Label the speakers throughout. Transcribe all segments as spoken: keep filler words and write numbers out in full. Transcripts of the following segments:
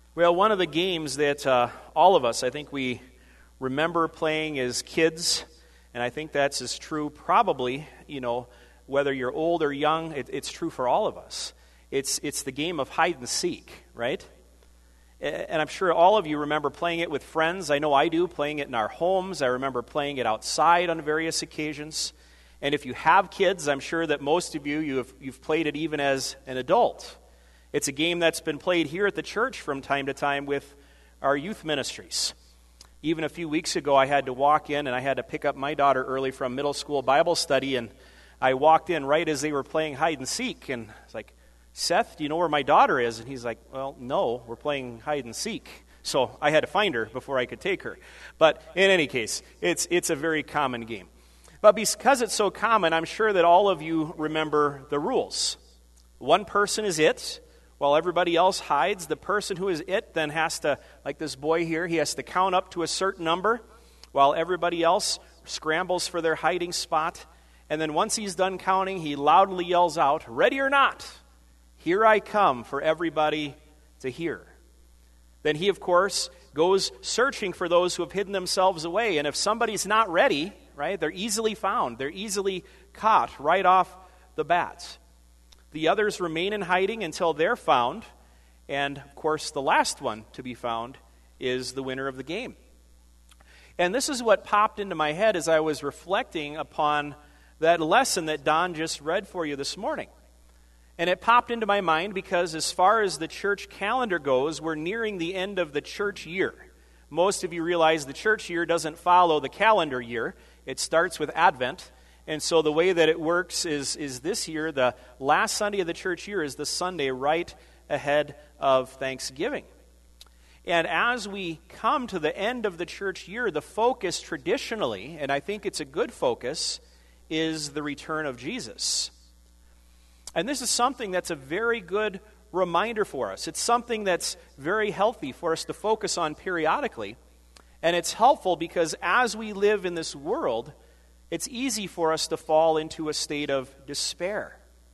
Speaker 1: Well, one of the games that uh, all of us, I think we remember playing as kids, and I think that's as true probably, you know, whether you're old or young, it, it's true for all of us. It's it's the game of hide and seek, right? And I'm sure all of you remember playing it with friends. I know I do, playing it in our homes. I remember playing it outside on various occasions. And if you have kids, I'm sure that most of you, you have, you've played it even as an adult. It's a game that's been played here at the church from time to time with our youth ministries. Even a few weeks ago, I had to walk in and I had to pick up my daughter early from middle school Bible study, and I walked in right as they were playing hide and seek, and it's like, Seth, do you know where my daughter is? And he's like, well, no, we're playing hide and seek. So I had to find her before I could take her. But in any case, it's it's a very common game. But because it's so common, I'm sure that all of you remember the rules. One person is it, while everybody else hides. The person who is it then has to, like this boy here, he has to count up to a certain number, while everybody else scrambles for their hiding spot. And then once he's done counting, he loudly yells out, ready or not, here I come, for everybody to hear. Then he, of course, goes searching for those who have hidden themselves away. And if somebody's not ready, right, they're easily found. They're easily caught right off the bat. The others remain in hiding until they're found. And, of course, the last one to be found is the winner of the game. And this is what popped into my head as I was reflecting upon that lesson that Don just read for you this morning. And it popped into my mind because as far as the church calendar goes, we're nearing the end of the church year. Most of you realize the church year doesn't follow the calendar year. It starts with Advent. And so the way that it works is, is this year, the last Sunday of the church year is the Sunday right ahead of Thanksgiving. And as we come to the end of the church year, the focus traditionally, and I think it's a good focus, is the return of Jesus. And this is something that's a very good reminder for us. It's something that's very healthy for us to focus on periodically. And it's helpful because as we live in this world, it's easy for us to fall into a state of despair.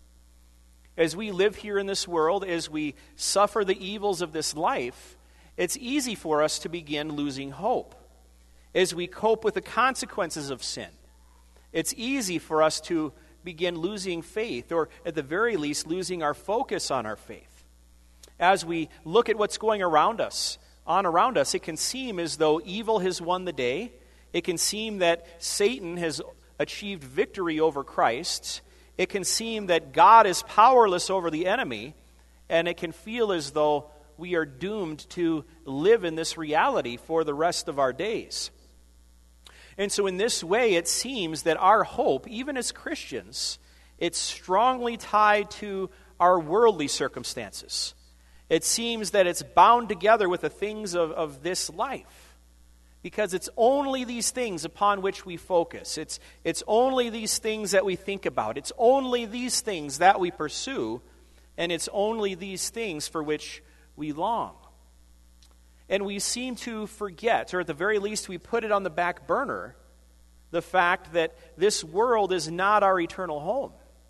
Speaker 1: As we live here in this world, as we suffer the evils of this life, it's easy for us to begin losing hope. As we cope with the consequences of sin, it's easy for us to begin losing faith, or at the very least, losing our focus on our faith. As we look at what's going around us, on around us, it can seem as though evil has won the day. It can seem that Satan has achieved victory over Christ. It can seem that God is powerless over the enemy, and it can feel as though we are doomed to live in this reality for the rest of our days. And so in this way, it seems that our hope, even as Christians, it's strongly tied to our worldly circumstances. It seems that it's bound together with the things of, of this life, because it's only these things upon which we focus. It's, it's only these things that we think about. It's only these things that we pursue, and it's only these things for which we long. And we seem to forget, or at the very least we put it on the back burner, the fact that this world is not our eternal home.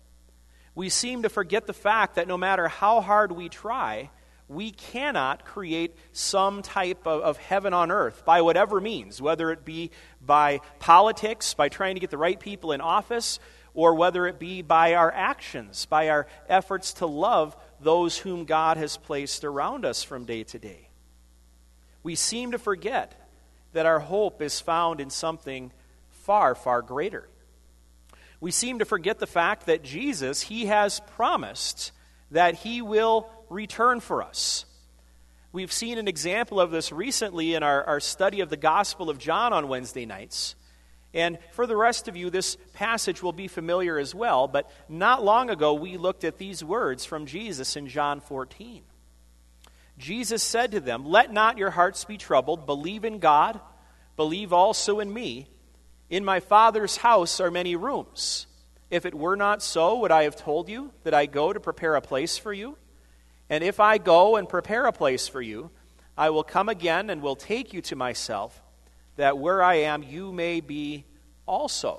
Speaker 1: We seem to forget the fact that no matter how hard we try, we cannot create some type of, of heaven on earth by whatever means, whether it be by politics, by trying to get the right people in office, or whether it be by our actions, by our efforts to love those whom God has placed around us from day to day. We seem to forget that our hope is found in something far, far greater. We seem to forget the fact that Jesus, he has promised that he will return for us. We've seen an example of this recently in our, our study of the Gospel of John on Wednesday nights. And for the rest of you, this passage will be familiar as well. But not long ago, we looked at these words from Jesus in John fourteen. Jesus said to them, let not your hearts be troubled. Believe in God. Believe also in me. In my Father's house are many rooms. If it were not so, would I have told you that I go to prepare a place for you? And if I go and prepare a place for you, I will come again and will take you to myself, that where I am you may be also.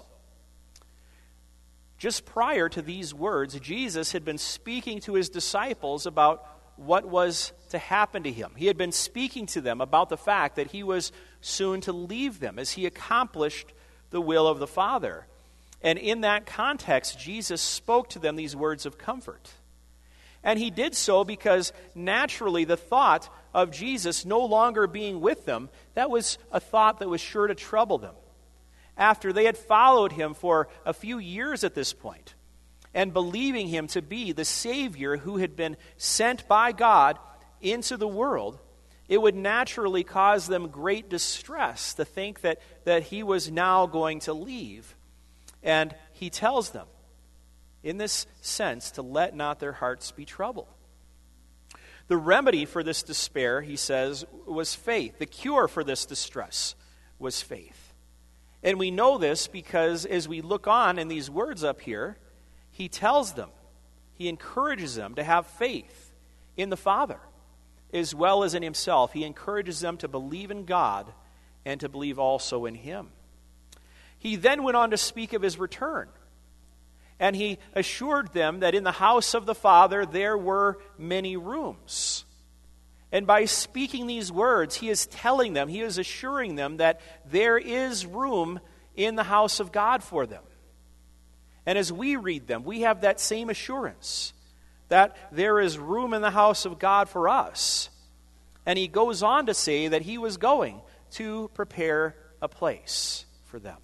Speaker 1: Just prior to these words, Jesus had been speaking to his disciples about what was to happen to him. He had been speaking to them about the fact that he was soon to leave them as he accomplished the will of the Father. And in that context, Jesus spoke to them these words of comfort. And he did so because naturally the thought of Jesus no longer being with them, that was a thought that was sure to trouble them. After they had followed him for a few years at this point, and believing him to be the Savior who had been sent by God into the world, it would naturally cause them great distress to think that, that he was now going to leave. And he tells them, in this sense, to let not their hearts be troubled. The remedy for this despair, he says, was faith. The cure for this distress was faith. And we know this because as we look on in these words up here, he tells them, he encourages them to have faith in the Father as well as in himself. He encourages them to believe in God and to believe also in him. He then went on to speak of his return. And he assured them that in the house of the Father there were many rooms. And by speaking these words, he is telling them, he is assuring them that there is room in the house of God for them. And as we read them, we have that same assurance that there is room in the house of God for us. And he goes on to say that he was going to prepare a place for them.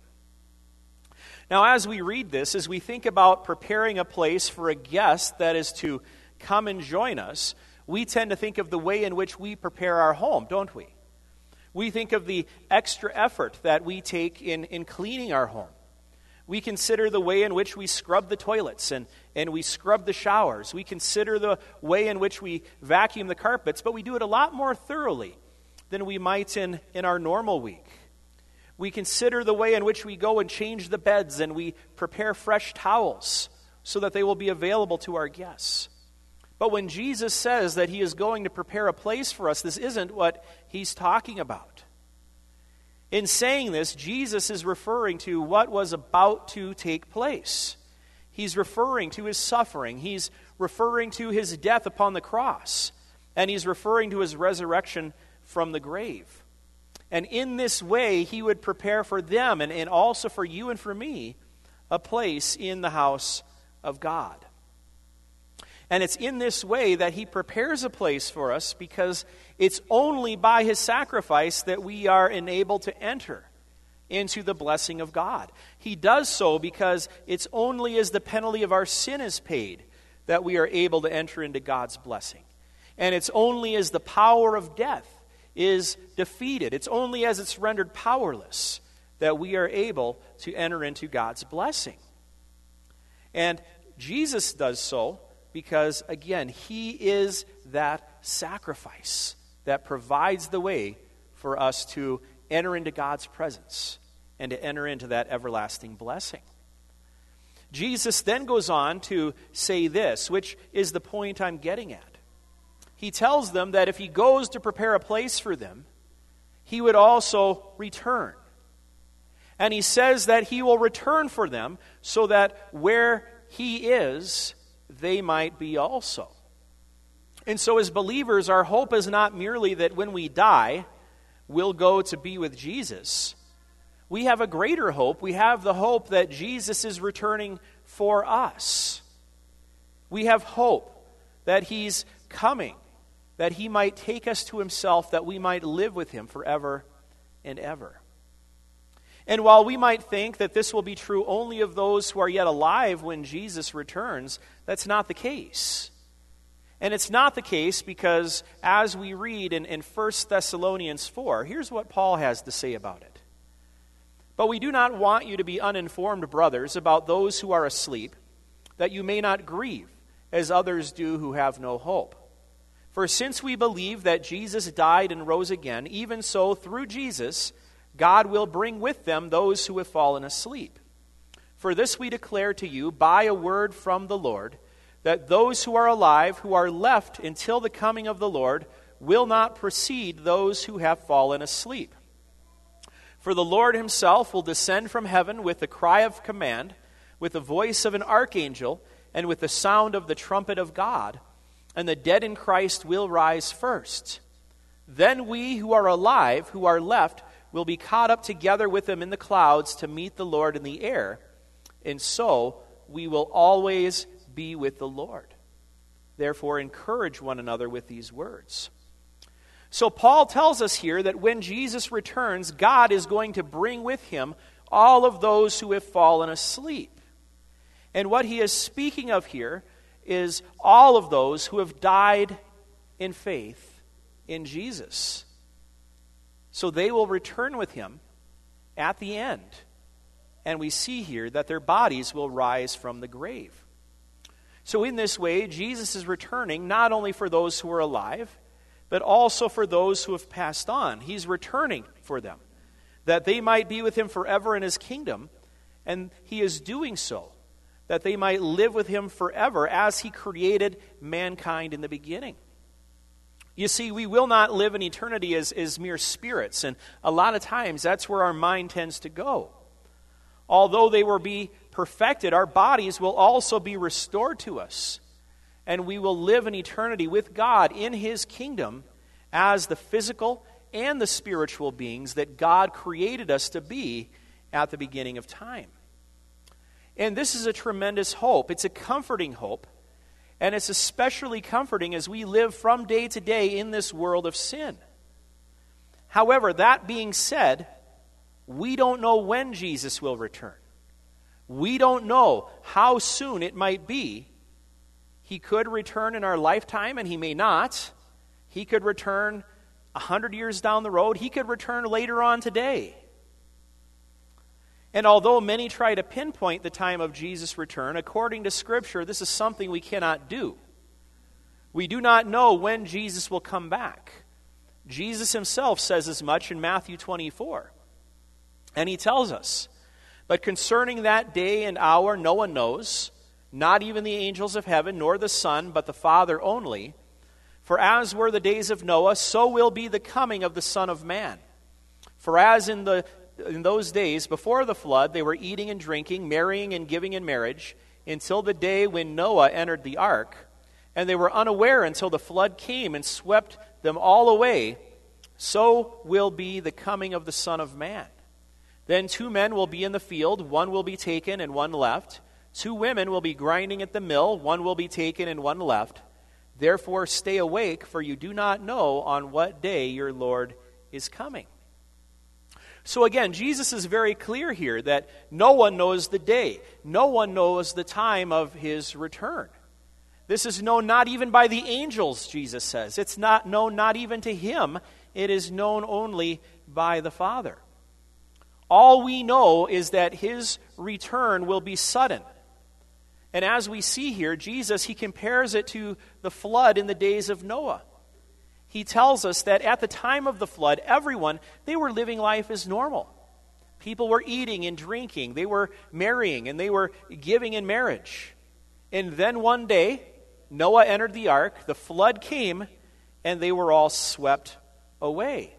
Speaker 1: Now, as we read this, as we think about preparing a place for a guest that is to come and join us, we tend to think of the way in which we prepare our home, don't we? We think of the extra effort that we take in, in cleaning our home. We consider the way in which we scrub the toilets and, and we scrub the showers. We consider the way in which we vacuum the carpets, but we do it a lot more thoroughly than we might in, in our normal week. We consider the way in which we go and change the beds and we prepare fresh towels so that they will be available to our guests. But when Jesus says that he is going to prepare a place for us, this isn't what he's talking about. In saying this, Jesus is referring to what was about to take place. He's referring to his suffering. He's referring to his death upon the cross. And he's referring to his resurrection from the grave. And in this way, he would prepare for them, and, and also for you and for me, a place in the house of God. And it's in this way that he prepares a place for us because it's only by his sacrifice that we are enabled to enter into the blessing of God. He does so because it's only as the penalty of our sin is paid that we are able to enter into God's blessing. And it's only as the power of death is defeated. It's only as it's rendered powerless that we are able to enter into God's blessing. And Jesus does so because, again, he is that sacrifice that provides the way for us to enter into God's presence and to enter into that everlasting blessing. Jesus then goes on to say this, which is the point I'm getting at. He tells them that if he goes to prepare a place for them, he would also return. And he says that he will return for them so that where he is, they might be also. And so as believers, our hope is not merely that when we die, we'll go to be with Jesus. We have a greater hope. We have the hope that Jesus is returning for us. We have hope that he's coming, that he might take us to himself, that we might live with him forever and ever. And while we might think that this will be true only of those who are yet alive when Jesus returns, that's not the case. And it's not the case because as we read in, in First Thessalonians four, here's what Paul has to say about it. But we do not want you to be uninformed, brothers, about those who are asleep, that you may not grieve, as others do who have no hope. For since we believe that Jesus died and rose again, even so through Jesus, God will bring with them those who have fallen asleep. For this we declare to you by a word from the Lord, that those who are alive, who are left until the coming of the Lord, will not precede those who have fallen asleep. For the Lord himself will descend from heaven with the cry of command, with the voice of an archangel, and with the sound of the trumpet of God, and the dead in Christ will rise first. Then we who are alive, who are left, will be caught up together with them in the clouds to meet the Lord in the air, and so we will always be with the Lord. Therefore, encourage one another with these words. So Paul tells us here that when Jesus returns, God is going to bring with him all of those who have fallen asleep. And what he is speaking of here is all of those who have died in faith in Jesus. So they will return with him at the end. And we see here that their bodies will rise from the grave. So in this way, Jesus is returning not only for those who are alive, but also for those who have passed on. He's returning for them, that they might be with him forever in his kingdom, and he is doing so, that they might live with him forever as he created mankind in the beginning. You see, we will not live in eternity as, as mere spirits, and a lot of times that's where our mind tends to go. Although they will be perfected, our bodies will also be restored to us, and we will live in eternity with God in his kingdom as the physical and the spiritual beings that God created us to be at the beginning of time. And this is a tremendous hope. It's a comforting hope, and it's especially comforting as we live from day to day in this world of sin. However, that being said, we don't know when Jesus will return. We don't know how soon it might be. He could return in our lifetime, and he may not. He could return a hundred years down the road. He could return later on today. And although many try to pinpoint the time of Jesus' return, according to Scripture, this is something we cannot do. We do not know when Jesus will come back. Jesus himself says as much in Matthew twenty-four. And he tells us, "But concerning that day and hour no one knows, not even the angels of heaven, nor the Son, but the Father only. For as were the days of Noah, so will be the coming of the Son of Man. For as in the in those days before the flood, they were eating and drinking, marrying and giving in marriage, until the day when Noah entered the ark, and they were unaware until the flood came and swept them all away, so will be the coming of the Son of Man. Then two men will be in the field, one will be taken and one left. Two women will be grinding at the mill, one will be taken and one left. Therefore stay awake, for you do not know on what day your Lord is coming." So again, Jesus is very clear here that no one knows the day. No one knows the time of his return. This is known not even by the angels, Jesus says. It's not known not even to him. It is known only by the Father. All we know is that his return will be sudden. And as we see here, Jesus, he compares it to the flood in the days of Noah. He tells us that at the time of the flood, everyone, they were living life as normal. People were eating and drinking. They were marrying and they were giving in marriage. And then one day, Noah entered the ark, the flood came, and they were all swept away.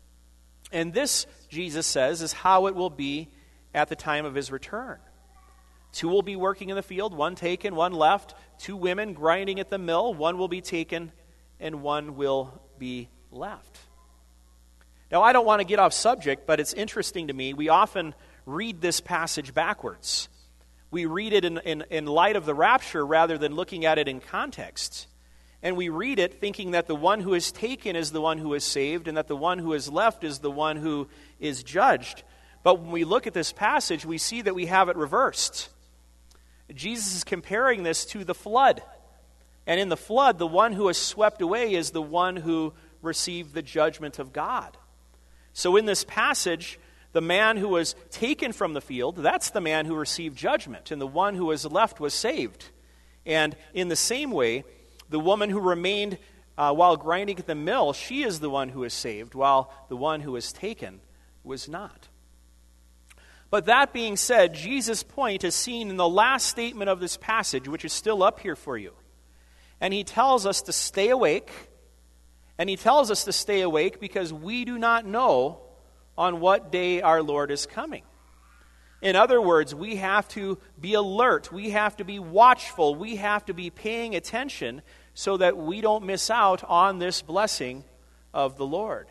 Speaker 1: And this, Jesus says, is how it will be at the time of his return. Two will be working in the field, one taken, one left. Two women grinding at the mill, one will be taken and one will be left. Now, I don't want to get off subject, but it's interesting to me. We often read this passage backwards. We read it in, in, in light of the rapture rather than looking at it in context. And we read it thinking that the one who is taken is the one who is saved and that the one who is left is the one who is judged. But when we look at this passage, we see that we have it reversed. Jesus is comparing this to the flood. And in the flood, the one who is swept away is the one who received the judgment of God. So in this passage, the man who was taken from the field, that's the man who received judgment, and the one who was left was saved. And in the same way, the woman who remained uh, while grinding at the mill, she is the one who is saved, while the one who was taken was not. But that being said, Jesus' point is seen in the last statement of this passage, which is still up here for you. And he tells us to stay awake, and he tells us to stay awake because we do not know on what day our Lord is coming. In other words, we have to be alert, we have to be watchful, we have to be paying attention so that we don't miss out on this blessing of the Lord.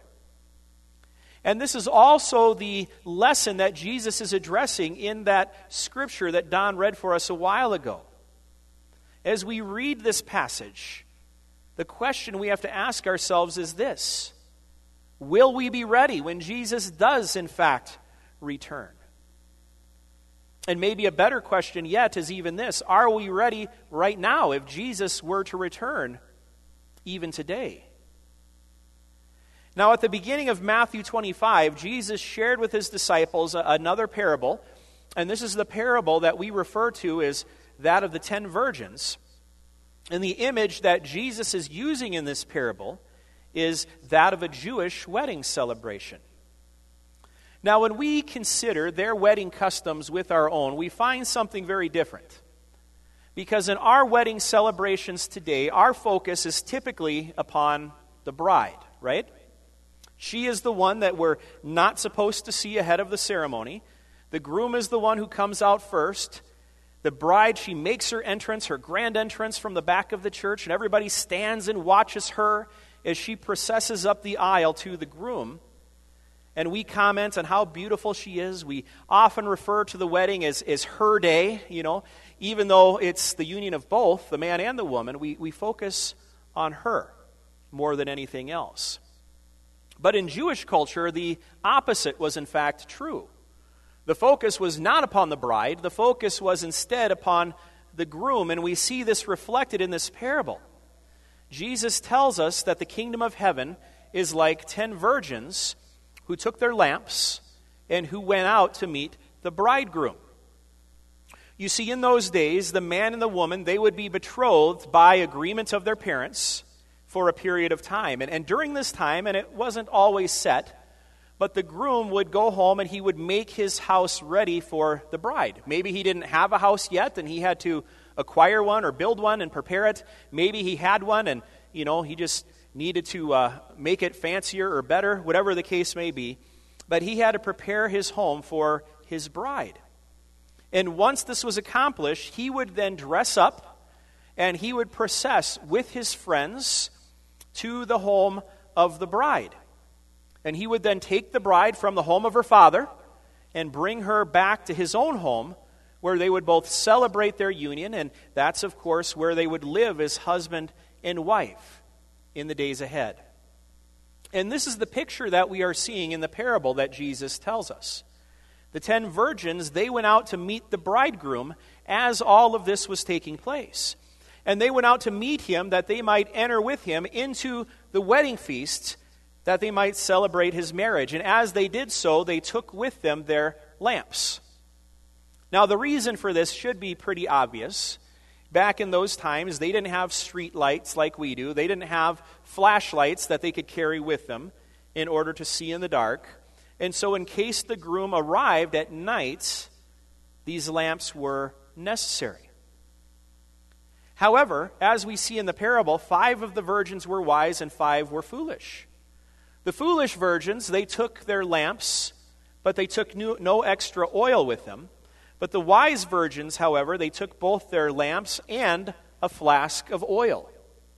Speaker 1: And this is also the lesson that Jesus is addressing in that scripture that Don read for us a while ago. As we read this passage, the question we have to ask ourselves is this: will we be ready when Jesus does, in fact, return? And maybe a better question yet is even this: are we ready right now if Jesus were to return even today? Now, at the beginning of Matthew twenty-five, Jesus shared with his disciples another parable, and this is the parable that we refer to as that of the ten virgins. And the image that Jesus is using in this parable is that of a Jewish wedding celebration. Now, when we consider their wedding customs with our own, we find something very different. Because in our wedding celebrations today, our focus is typically upon the bride, right? She is the one that we're not supposed to see ahead of the ceremony. The groom is the one who comes out first. The bride, she makes her entrance, her grand entrance from the back of the church, and everybody stands and watches her as she processes up the aisle to the groom. And we comment on how beautiful she is. We often refer to the wedding as, as her day, you know. Even though it's the union of both, the man and the woman, we, we focus on her more than anything else. But in Jewish culture, the opposite was in fact true. The focus was not upon the bride. The focus was instead upon the groom. And we see this reflected in this parable. Jesus tells us that the kingdom of heaven is like ten virgins who took their lamps and who went out to meet the bridegroom. You see, in those days, the man and the woman, they would be betrothed by agreement of their parents for a period of time. And, and during this time, and it wasn't always set, but the groom would go home and he would make his house ready for the bride. Maybe he didn't have a house yet and he had to acquire one or build one and prepare it. Maybe he had one and, you know, he just needed to uh, make it fancier or better, whatever the case may be. But he had to prepare his home for his bride. And once this was accomplished, he would then dress up and he would process with his friends to the home of the bride. And he would then take the bride from the home of her father and bring her back to his own home, where they would both celebrate their union, and that's, of course, where they would live as husband and wife in the days ahead. And this is the picture that we are seeing in the parable that Jesus tells us. The ten virgins, they went out to meet the bridegroom as all of this was taking place. And they went out to meet him that they might enter with him into the wedding feast, that they might celebrate his marriage. And as they did so, they took with them their lamps. Now, the reason for this should be pretty obvious. Back in those times, they didn't have street lights like we do. They didn't have flashlights that they could carry with them in order to see in the dark. And so in case the groom arrived at night, these lamps were necessary. However, as we see in the parable, five of the virgins were wise and five were foolish. The foolish virgins, they took their lamps, but they took no extra oil with them. But the wise virgins, however, they took both their lamps and a flask of oil.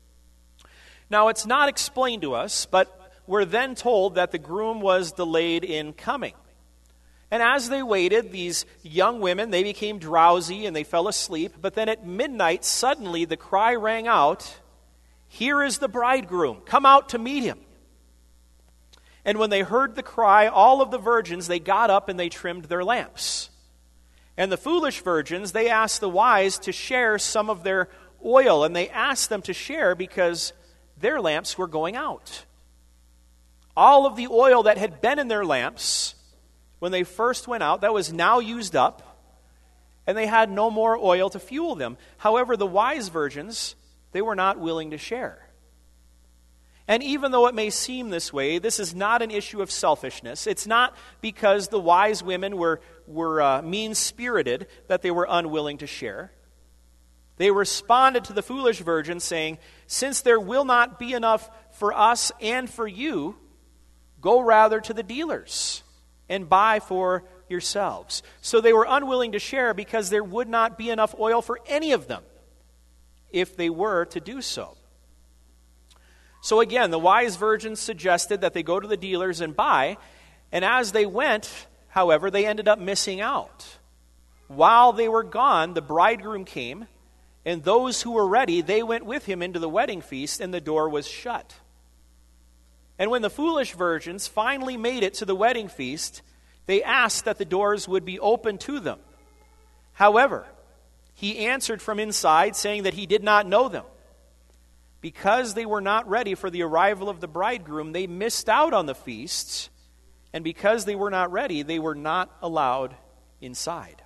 Speaker 1: Now, it's not explained to us, but we're then told that the groom was delayed in coming. And as they waited, these young women, they became drowsy and they fell asleep. But then at midnight, suddenly the cry rang out, "Here is the bridegroom, come out to meet him." And when they heard the cry, all of the virgins, they got up and they trimmed their lamps. And the foolish virgins, they asked the wise to share some of their oil. And they asked them to share because their lamps were going out. All of the oil that had been in their lamps when they first went out, that was now used up. And they had no more oil to fuel them. However, the wise virgins, they were not willing to share. And even though it may seem this way, this is not an issue of selfishness. It's not because the wise women were, were uh, mean-spirited that they were unwilling to share. They responded to the foolish virgin saying, "Since there will not be enough for us and for you, go rather to the dealers and buy for yourselves." So they were unwilling to share because there would not be enough oil for any of them if they were to do so. So again, the wise virgins suggested that they go to the dealers and buy, and as they went, however, they ended up missing out. While they were gone, the bridegroom came, and those who were ready, they went with him into the wedding feast, and the door was shut. And when the foolish virgins finally made it to the wedding feast, they asked that the doors would be opened to them. However, he answered from inside, saying that he did not know them. Because they were not ready for the arrival of the bridegroom, they missed out on the feasts, and because they were not ready, they were not allowed inside.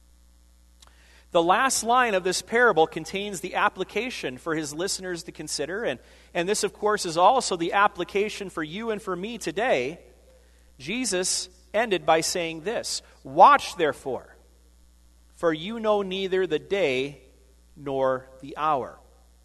Speaker 1: The last line of this parable contains the application for his listeners to consider, and, and this, of course, is also the application for you and for me today. Jesus ended by saying this, "Watch, therefore, for you know neither the day nor the hour."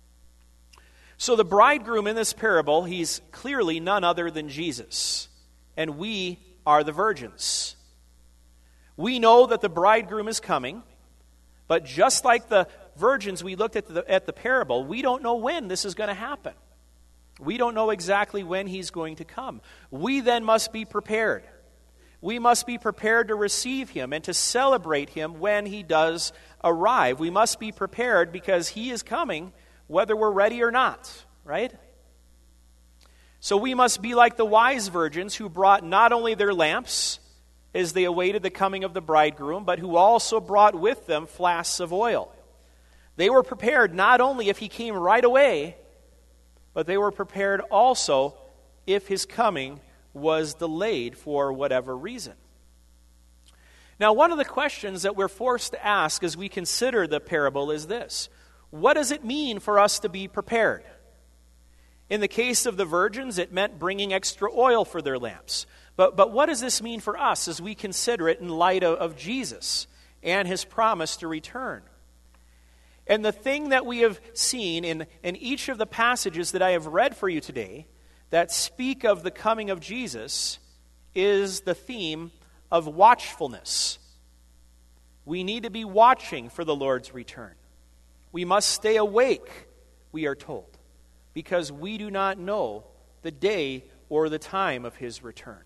Speaker 1: So the bridegroom in this parable, he's clearly none other than Jesus, and we are the virgins. We know that the bridegroom is coming, but just like the virgins we looked at the, at the parable, we don't know when this is going to happen. We don't know exactly when he's going to come. We then must be prepared. We must be prepared to receive him and to celebrate him when he does arrive. We must be prepared because he is coming whether we're ready or not, right? So we must be like the wise virgins who brought not only their lamps as they awaited the coming of the bridegroom, but who also brought with them flasks of oil. They were prepared not only if he came right away, but they were prepared also if his coming was delayed for whatever reason. Now, one of the questions that we're forced to ask as we consider the parable is this: what does it mean for us to be prepared? In the case of the virgins, it meant bringing extra oil for their lamps. But, but what does this mean for us as we consider it in light of, of Jesus and his promise to return? And the thing that we have seen in, in each of the passages that I have read for you today that speak of the coming of Jesus is the theme of watchfulness. We need to be watching for the Lord's return. We must stay awake, we are told, because we do not know the day or the time of his return.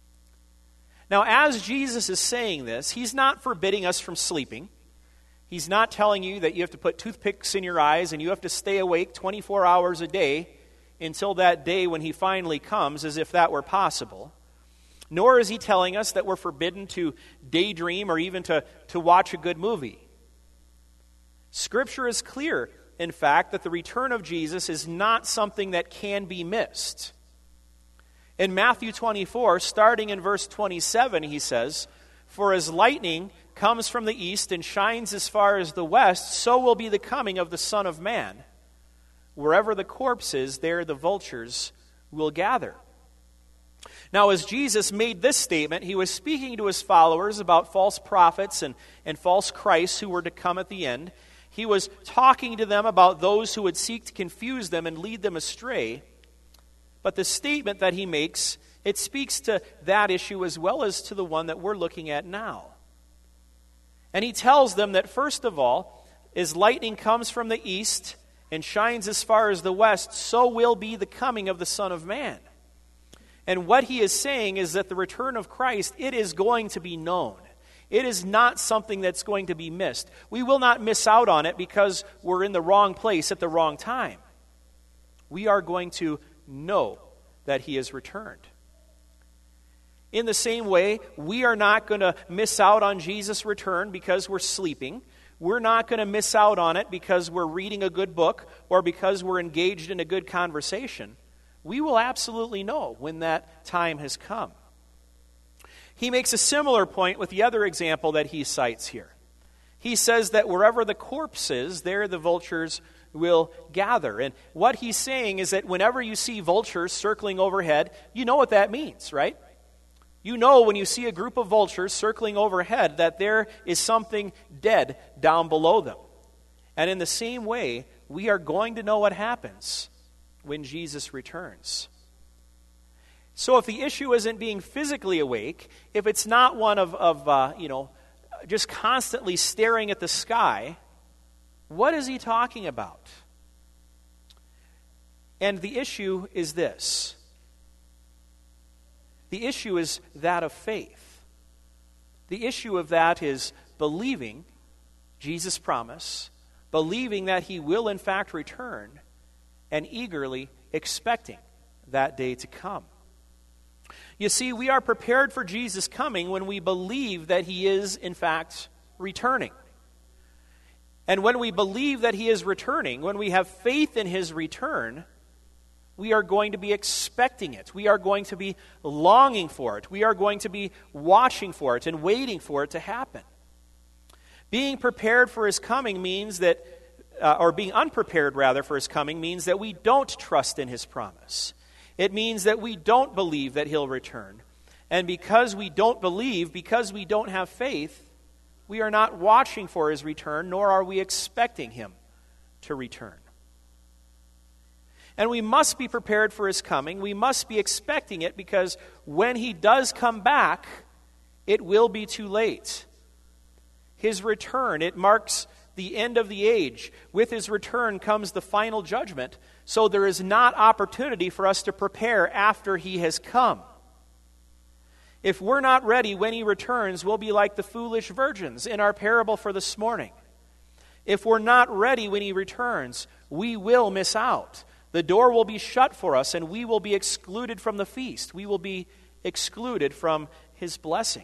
Speaker 1: Now, as Jesus is saying this, he's not forbidding us from sleeping. He's not telling you that you have to put toothpicks in your eyes and you have to stay awake twenty-four hours a day until that day when he finally comes, as if that were possible. Nor is he telling us that we're forbidden to daydream or even to, to watch a good movie. Scripture is clear, in fact, that the return of Jesus is not something that can be missed. In Matthew twenty-four, starting in verse twenty-seven, he says, "For as lightning comes from the east and shines as far as the west, so will be the coming of the Son of Man. Wherever the corpse is, there the vultures will gather." Now, as Jesus made this statement, he was speaking to his followers about false prophets and, and false Christs who were to come at the end. He was talking to them about those who would seek to confuse them and lead them astray. But the statement that he makes, it speaks to that issue as well as to the one that we're looking at now. And he tells them that, first of all, as lightning comes from the east and shines as far as the west, so will be the coming of the Son of Man. And what he is saying is that the return of Christ, it is going to be known. It is not something that's going to be missed. We will not miss out on it because we're in the wrong place at the wrong time. We are going to know that he has returned. In the same way, we are not going to miss out on Jesus' return because we're sleeping. We're not going to miss out on it because we're reading a good book or because we're engaged in a good conversation. We will absolutely know when that time has come. He makes a similar point with the other example that he cites here. He says that wherever the corpse is, there the vultures will gather. And what he's saying is that whenever you see vultures circling overhead, you know what that means, right? You know when you see a group of vultures circling overhead that there is something dead down below them. And in the same way, we are going to know what happens when Jesus returns. So if the issue isn't being physically awake, if it's not one of, of uh, you know, just constantly staring at the sky, what is he talking about? And the issue is this. The issue is that of faith. The issue of that is believing Jesus' promise, believing that he will in fact return, and eagerly expecting that day to come. You see, we are prepared for Jesus' coming when we believe that he is in fact returning. And when we believe that he is returning, when we have faith in his return, we are going to be expecting it. We are going to be longing for it. We are going to be watching for it and waiting for it to happen. Being prepared for his coming means that, uh, or being unprepared rather for his coming means that we don't trust in his promise. It means that we don't believe that he'll return. And because we don't believe, because we don't have faith, we are not watching for his return, nor are we expecting him to return. And we must be prepared for his coming. We must be expecting it, because when he does come back, it will be too late. His return, it marks the end of the age. With his return comes the final judgment, so there is not opportunity for us to prepare after he has come. If we're not ready when he returns, we'll be like the foolish virgins in our parable for this morning. If we're not ready when he returns, we will miss out. The door will be shut for us, and we will be excluded from the feast. We will be excluded from his blessing.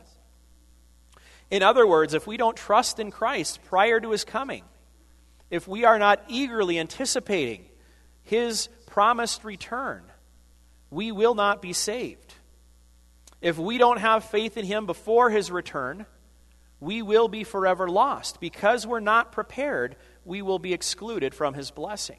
Speaker 1: In other words, if we don't trust in Christ prior to his coming, if we are not eagerly anticipating his promised return, we will not be saved. If we don't have faith in him before his return, we will be forever lost. Because we're not prepared, we will be excluded from his blessing.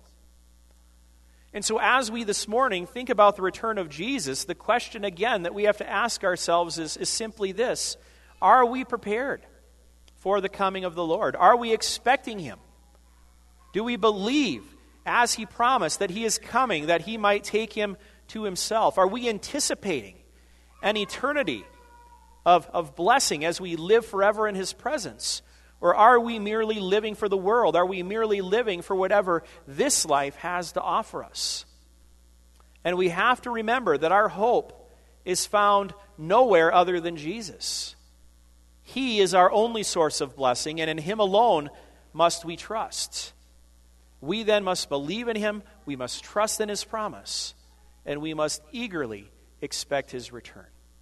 Speaker 1: And so as we this morning think about the return of Jesus, the question again that we have to ask ourselves is, is simply this: are we prepared for the coming of the Lord? Are we expecting him? Do we believe, as he promised, that he is coming, that he might take him to himself? Are we anticipating an eternity of, of blessing as we live forever in his presence? Or are we merely living for the world? Are we merely living for whatever this life has to offer us? And we have to remember that our hope is found nowhere other than Jesus. He is our only source of blessing, and in him alone must we trust. We then must believe in him, we must trust in his promise, and we must eagerly expect his return.